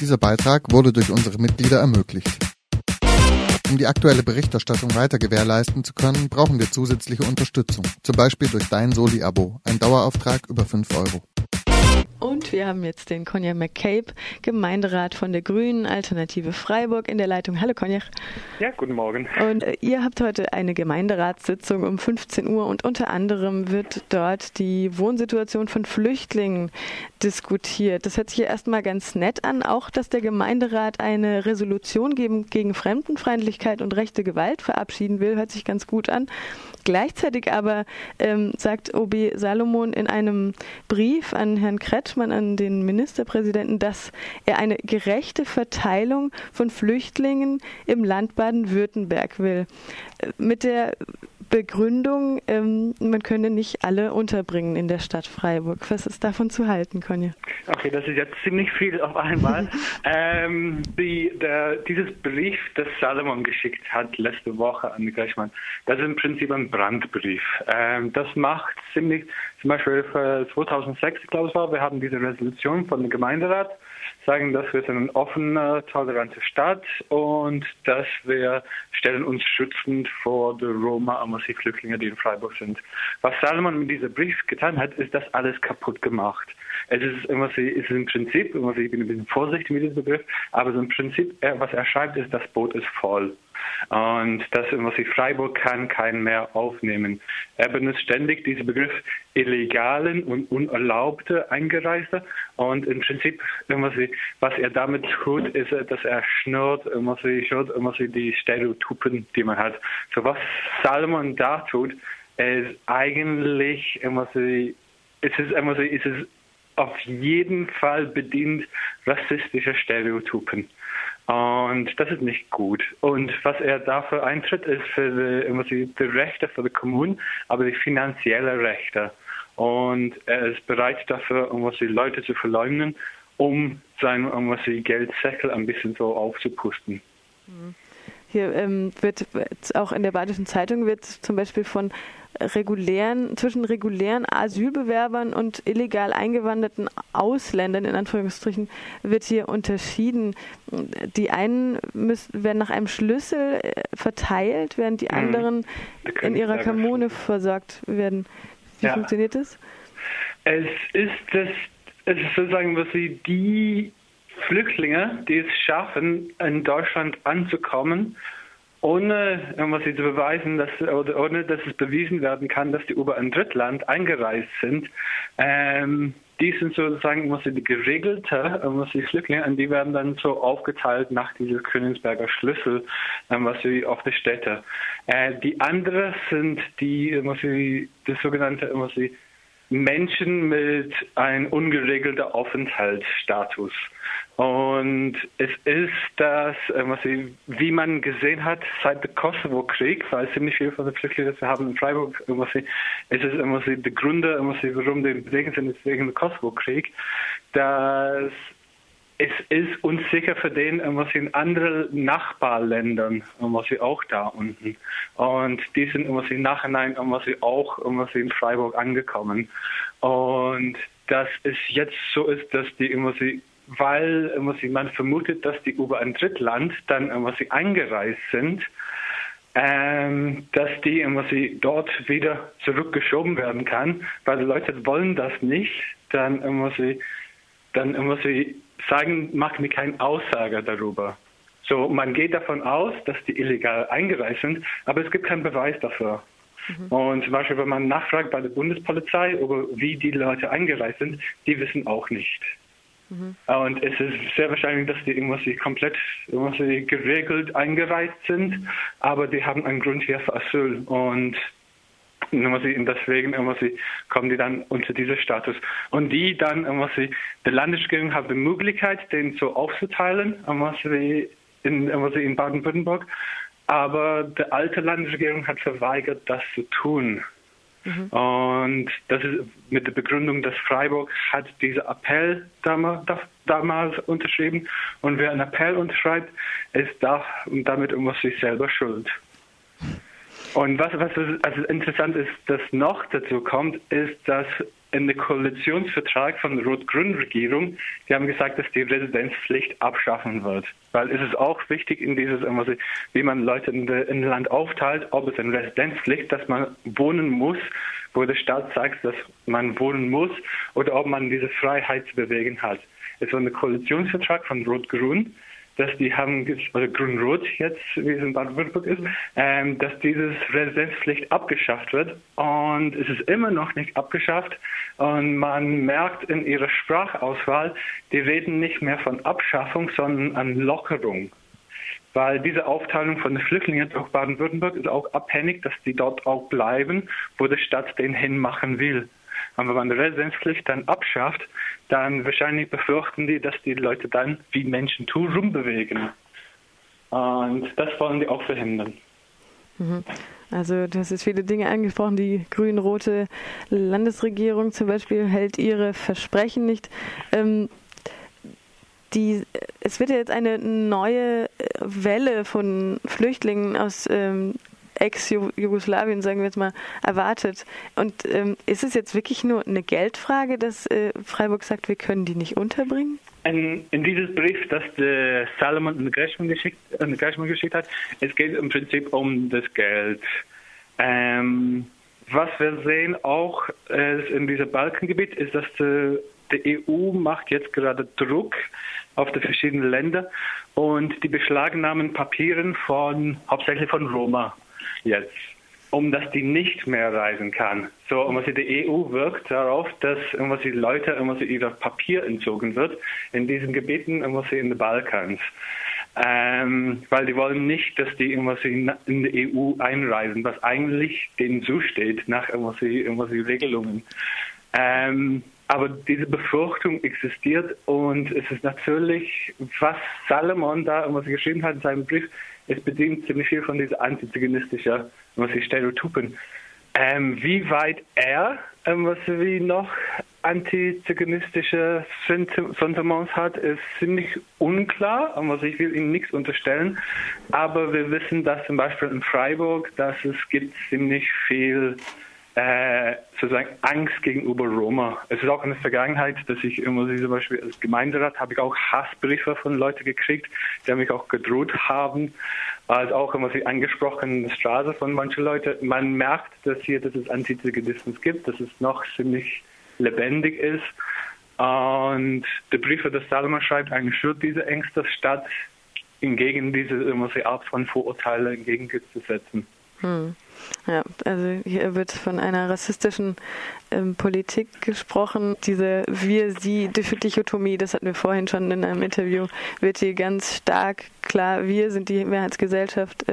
Dieser Beitrag wurde durch unsere Mitglieder ermöglicht. Um die aktuelle Berichterstattung weiter gewährleisten zu können, brauchen wir zusätzliche Unterstützung, zum Beispiel durch dein Soli-Abo, ein Dauerauftrag über 5 €. Und wir haben jetzt den Konja McCabe, Gemeinderat von der Grünen Alternative Freiburg in der Leitung. Hallo Konja. Ja, guten Morgen. Und ihr habt heute eine Gemeinderatssitzung um 15 Uhr und unter anderem wird dort die Wohnsituation von Flüchtlingen diskutiert. Das hört sich ja erstmal ganz nett an, auch dass der Gemeinderat eine Resolution gegen Fremdenfeindlichkeit und rechte Gewalt verabschieden will, hört sich ganz gut an. Gleichzeitig aber sagt OB Salomon in einem Brief an Herrn Kretschmann, an den Ministerpräsidenten, dass er eine gerechte Verteilung von Flüchtlingen im Land Baden-Württemberg will. Mit der Begründung, man könne nicht alle unterbringen in der Stadt Freiburg. Was ist davon zu halten, Konja? Okay, das ist jetzt ziemlich viel auf einmal. Dieses Brief, das Salomon geschickt hat letzte Woche an Kretschmann, das ist im Prinzip ein Brandbrief. Das macht ziemlich, zum Beispiel für 2006, glaube ich, wir haben diese Resolution von dem Gemeinderat, sagen, dass wir sind eine offene, tolerante Stadt und dass wir stellen uns schützend vor der Roma und die Flüchtlinge, die in Freiburg sind. Was Salomon mit diesem Brief getan hat, ist das alles kaputt gemacht. Es ist im Prinzip, ich bin ein bisschen vorsichtig mit diesem Begriff, aber so im Prinzip, was er schreibt, ist, das Boot ist voll. Und das Freiburg kann keinen mehr aufnehmen. Er benutzt ständig diesen Begriff illegalen und unerlaubte Eingereiste. Und im Prinzip, was er damit tut, ist, dass er schnurrt die Stereotypen, die man hat. So was Salomon da tut, ist eigentlich ist es auf jeden Fall bedient rassistische Stereotypen. Und das ist nicht gut. Und was er dafür eintritt, ist für die Rechte für die Kommunen, aber die finanziellen Rechte. Und er ist bereit dafür, die Leute zu verleumden, um seinen Geldsäckel ein bisschen so aufzupusten. Hier wird auch in der Badischen Zeitung wird zum Beispiel von zwischen regulären Asylbewerbern und illegal eingewanderten Ausländern, in Anführungsstrichen, wird hier unterschieden. Die einen werden nach einem Schlüssel verteilt, während die anderen in ihrer Kommune versorgt werden. Wie funktioniert das? Es ist sozusagen, was die Flüchtlinge, die es schaffen, in Deutschland anzukommen, ohne zu beweisen, ohne dass es bewiesen werden kann, dass die über ein Drittland eingereist sind. Die sind sozusagen die geregelte Flüchtlinge, und die werden dann so aufgeteilt nach diesem Königsberger Schlüssel, auf die Städte. Die anderen sind das sogenannte Menschen mit einem ungeregelten Aufenthaltsstatus. Und es ist das, wie man gesehen hat, seit dem Kosovo-Krieg, weil ziemlich viele von den Flüchtlingen, die wir haben in Freiburg, es ist die Gründe, warum die Bewegungen sind, ist wegen dem Kosovo-Krieg, dass es ist unsicher für den, in anderen Nachbarländern, auch da unten. Und die sind im Nachhinein auch in Freiburg angekommen. Und dass es jetzt so ist, dass die weil man vermutet, dass die über ein Drittland dann eingereist sind, dass die dort wieder zurückgeschoben werden kann, weil die Leute wollen das nicht, dann muss sie sagen, machen die keine Aussage darüber. So, man geht davon aus, dass die illegal eingereist sind, aber es gibt keinen Beweis dafür. Und zum Beispiel, wenn man nachfragt bei der Bundespolizei, über wie die Leute eingereist sind, die wissen auch nicht. Und es ist sehr wahrscheinlich, dass die komplett geregelt eingereist sind, aber die haben einen Grund hier für Asyl. Und deswegen kommen die dann unter diesen Status. Und die dann, die Landesregierung hat die Möglichkeit, den so aufzuteilen, in Baden-Württemberg. Aber die alte Landesregierung hat verweigert, das zu tun. Und das ist mit der Begründung, dass Freiburg hat diesen Appell damals unterschrieben. Und wer einen Appell unterschreibt, ist damit sich selber schuld. Und was interessant ist, dass noch dazu kommt, ist, dass in der Koalitionsvertrag von der Rot-Grün-Regierung, die haben gesagt, dass die Residenzpflicht abschaffen wird. Weil es ist auch wichtig in dieses, wie man Leute in Land aufteilt, ob es eine Residenzpflicht, dass man wohnen muss, wo der Staat sagt, dass man wohnen muss, oder ob man diese Freiheit zu bewegen hat. Es war ein Koalitionsvertrag von Rot-Grün, dass die haben, oder Grün-Rot jetzt, wie es in Baden-Württemberg ist, dass diese Residenzpflicht abgeschafft wird. Und es ist immer noch nicht abgeschafft. Und man merkt in ihrer Sprachauswahl, die reden nicht mehr von Abschaffung, sondern an Lockerung. Weil diese Aufteilung von den Flüchtlingen durch Baden-Württemberg ist auch abhängig, dass die dort auch bleiben, wo die Stadt den hinmachen will. Und wenn man die Residenzpflicht dann abschafft, dann wahrscheinlich befürchten die, dass die Leute dann, wie Menschen tun, rumbewegen. Und das wollen die auch verhindern. Also du hast jetzt viele Dinge angesprochen. Die grün-rote Landesregierung zum Beispiel hält ihre Versprechen nicht. Es wird ja jetzt eine neue Welle von Flüchtlingen aus Ex-Jugoslawien, sagen wir jetzt mal, erwartet. Und ist es jetzt wirklich nur eine Geldfrage, dass Freiburg sagt, wir können die nicht unterbringen? In dieses Brief, das der Salomon in Gresham geschickt hat, es geht im Prinzip um das Geld. Was wir sehen auch in diesem Balkangebiet ist, dass die EU macht jetzt gerade Druck auf die verschiedenen Länder und die beschlagnahmen Papieren hauptsächlich von Roma jetzt, um dass die nicht mehr reisen kann. So, die EU wirkt darauf, dass die Leute ihre Papier entzogen wird in diesen Gebieten, in den Balkans. Weil die wollen nicht, dass die in die EU einreisen, was eigentlich denen zusteht nach Regelungen. Aber diese Befürchtung existiert und es ist natürlich, was Salomon da geschrieben hat in seinem Brief, es bedient ziemlich viel von diesen antiziganistischen Stereotypen. Wie weit er noch antiziganistische Sentiments hat, ist ziemlich unklar. Ich will ihm nichts unterstellen. Aber wir wissen, dass zum Beispiel in Freiburg, dass es gibt ziemlich viel sozusagen Angst gegenüber Roma. Es ist auch in der Vergangenheit, dass ich zum Beispiel als Gemeinderat habe ich auch Hassbriefe von Leuten gekriegt, die mich auch gedroht haben. Also auch sie angesprochen in der Straße von manchen Leuten. Man merkt, dass es Antiziganismus gibt, dass es noch ziemlich lebendig ist. Und der Brief, das Salomon schreibt, eigentlich schürt diese Ängste, statt hingegen diese Art von Vorurteile entgegenzusetzen. Ja, also hier wird von einer rassistischen Politik gesprochen. Diese Wir-Sie-Dichotomie, das hatten wir vorhin schon in einem wird hier ganz stark klar. Wir sind die Mehrheitsgesellschaft,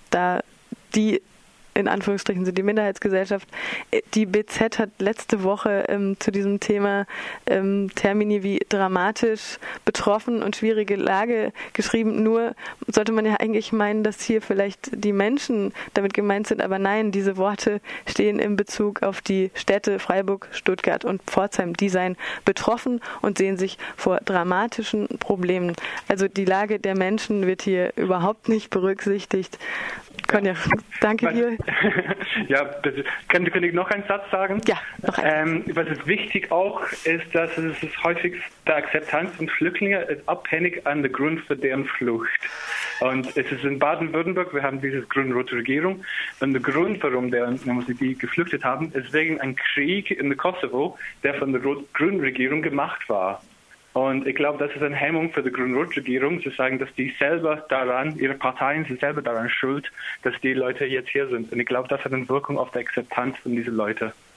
die in Anführungsstrichen sind die Minderheitsgesellschaft. Die BZ hat letzte Woche zu diesem Thema Termini wie dramatisch, betroffen und schwierige Lage geschrieben. Nur sollte man ja eigentlich meinen, dass hier vielleicht die Menschen damit gemeint sind. Aber nein, diese Worte stehen in Bezug auf die Städte Freiburg, Stuttgart und Pforzheim. Die seien betroffen und sehen sich vor dramatischen Problemen. Also die Lage der Menschen wird hier überhaupt nicht berücksichtigt. Konja, danke dir. Ja, kann ich noch einen Satz sagen? Ja, noch einen. Was ist wichtig auch, ist, dass es ist häufig die Akzeptanz von Flüchtlingen ist abhängig an der Grund für deren Flucht. Und es ist in Baden-Württemberg, wir haben diese grün-rote Regierung, und der Grund, warum die geflüchtet haben, ist wegen einem Krieg in der Kosovo, der von der grünen Regierung gemacht war. Und ich glaube, das ist eine Hemmung für die Grün-Rot-Regierung, zu sagen, dass die selber ihre Parteien sind selber daran schuld, dass die Leute jetzt hier sind. Und ich glaube, das hat eine Wirkung auf die Akzeptanz von diesen Leuten.